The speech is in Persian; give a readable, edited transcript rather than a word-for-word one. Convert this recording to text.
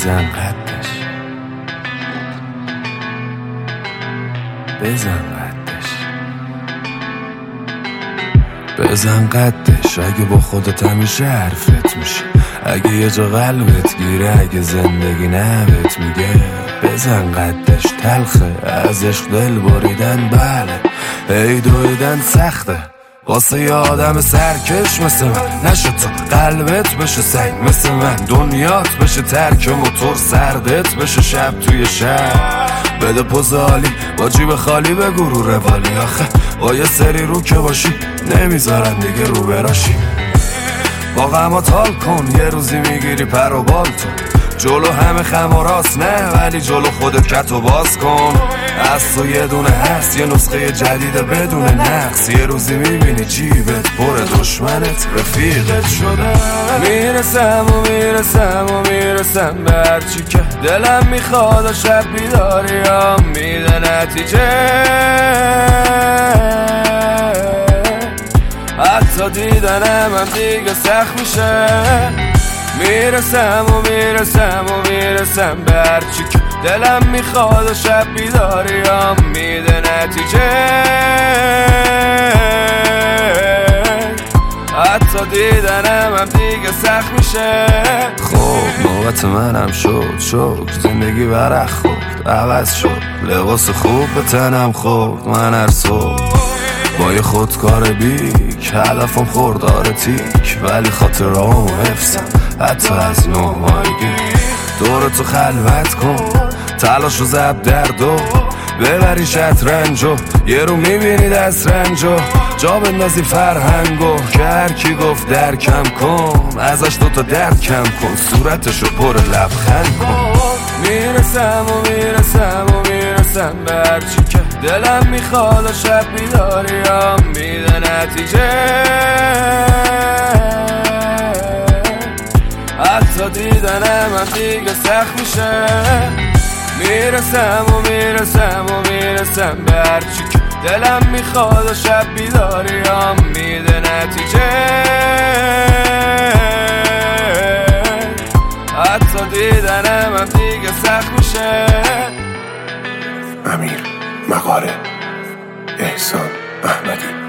بزن قدش، بزن قدش، بزن قدش. اگه با خودت همیشه حرفت میشه، اگه یه جا قلبت گیره، اگه زندگی نبت میگه بزن قدش. تلخه از عشق دل بریدن، بله هی دویدن سخته واسه یه آدم سرکش مثل من. نشد تو قلبت بشه سنگ مثل من، دنیات بشه ترک موتور، سردت بشه شب توی شب. بده پوز عالی با جیب خالی، بگو رو روالی. آخه با یه سری رو که باشی نمیذارن دیگه رو براشی. با غمات حال کن، یه روزی میگیری پر و بال تو. جلو همه خم و راست نه، ولی جلو خودت کتو باز کن. از تو یه دونه هست، یه نسخه جدیده بدون نقص. یه روزی میبینی جیبت پر دشمنت رفیقت شده. میرسم و میرسم و میرسم به هرچی که دلم میخواد و شب بیداریم میده نتیجه. حتی دیدنم هم دیگه سخت میشه. میرسم و میرسم و میرسم به هرچی که دلم میخواد و شب بیداریم میده نتیجه. حتی دیدنم هم دیگه سخت میشه. خب نوبت منم شد زندگی برق خورد، عوض شد لباس خوب به تنم خورد. من هر صبح با یه خودکار بیک، هدفم خوردار تیک، ولی خاطرامو حفظم حتی از نومایگی. دورتو خلوت کن، تلاش و زب دردو ببری شطرنجو. یه رو میبینی دست رنجو، جا بندازی فرهنگو. که هرکی گفت درکم کن، ازش دوتا درد کم کن، صورتشو پر لبخند کن. میرسم و میرسم و میرسم به هرچی که دلم میخواد و شب بیداریم میده نتیجه. حتی دیدنم هم دیگه سخت میشه. میرسم و میرسم و میرسم به هرچی که دلم میخواد و شب بیداریم میده نتیجه. حتی دیدنم هم دیگه سخت میشه. امیر مقاله، احسان احمدی.